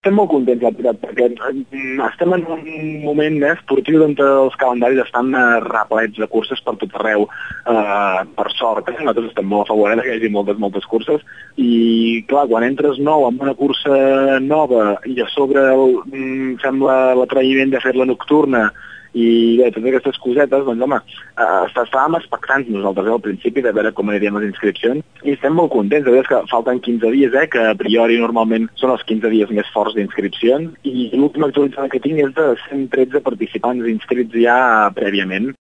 Estem molt contents, la veritat, perquè estem en un moment esportiu on els calendaris estan replets de curses per tot arreu, per sort. Nosaltres estem molt a favor que hi hagi moltes curses, i clar, quan entres nou en una cursa nova i a sobre fem l'atreviment de fer-la nocturna, i bé, totes aquestes cosetes, doncs home, estàvem expectants nosaltres al principi de veure com anirien les inscripcions, i estem molt contents, de veure que falten 15 dies, que a priori normalment són els 15 dies més forts d'inscripcions, i l'última actualitzada que tinc és de 113 participants inscrits ja prèviament.